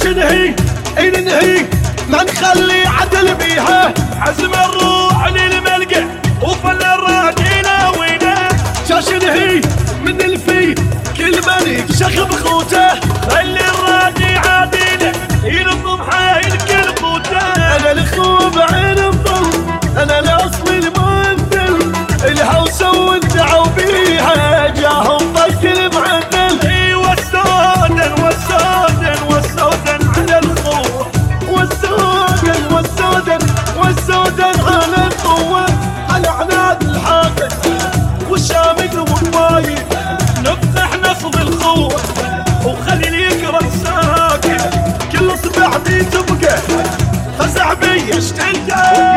ننهي ننهي ما نخلي عدل بيها، عزم الروح للملقى وفل الراجينا وينه، جاش ننهي من الفي كل ملك شخب خوته، خلي الراجي عادينا ينظم حايل كل قوته. انا الاخوه بعين الظل، انا الاصل المنزل، الهوسه وادعوا بيها جاهم طق المعدل. ايوه السودن والسودن والسودن على الخوه، والسودن والسودن والسودن على القوه، على عناد الحاقد والشامد والمايل، نفتح نصب الخوه وخلي اليكرم ساكن، كل اصبع بي تبقى فزع بي اشتلته.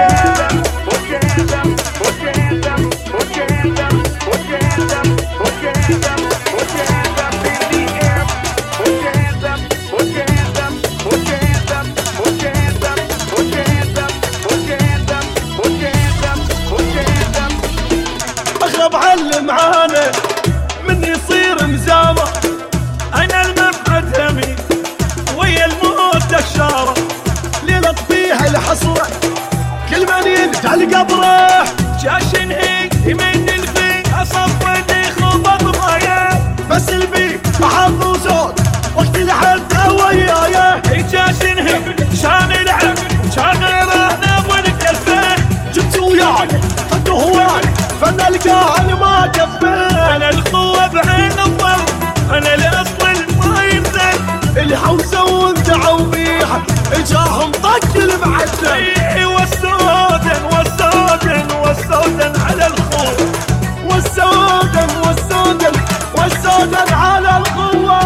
اغرب علم معانا من يصير مزامه، انا المبعد همي ويا الموت الشاره، ليلة فيها الحصرة كل من يقتل قبره، جاش نهي من الفي اصفني خبط ضايع، بس البي بحظ وصوت وقت الحد ويايا، جاش نهي شامل عم شاغره نبون كفه، جبت وياي فد هواي فنلقى انا ما كفه. انا القوه بعين الظل، انا الاصل ما ينزل، الحوسه وندعوا بيها جاهم طق المعدل. والسودن والسودن والسودن على الخوه، والسودن والسودن والسودن على القوه.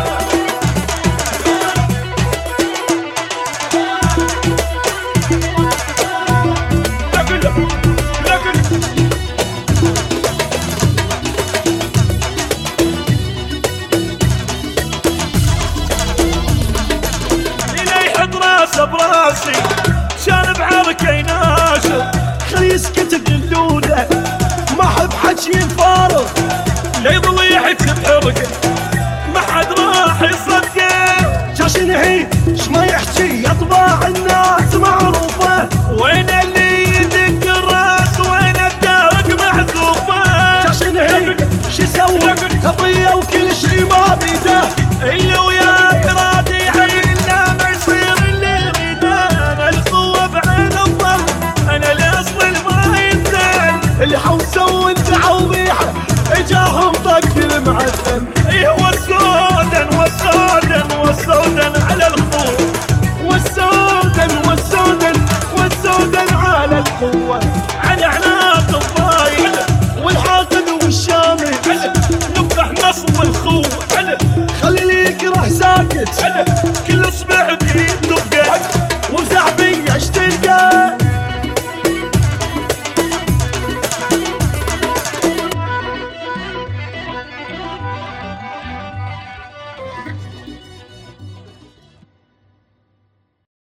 براسي شان بعركه يناشر، خلي يسكت قلوده ما احب حكي فارغ، لا يضل يحكي بحرقه ما حد راح يصدقه. جاش نهي شما يحكي اطباع الناس معروفه، وين اللي يدق الراس وين الدارك محذوفه. جاش نهي شي سوى خطيه وكل شي ما بيده، اللي وياك راضي عينا ما يصير اللي يريده. انا القوه بعين الظل، انا الاصل ما ينزل، الحوسه وندعوا بيها جاهم طق المعدل. ايوه السودن والسودن والسودن على الخوه، والسودن والسودن والسودن على القوه، على عناق الضايل والحاقد والشامل، نفتح نصب الخوه، خلي اللي يكره ساكت كل اصبع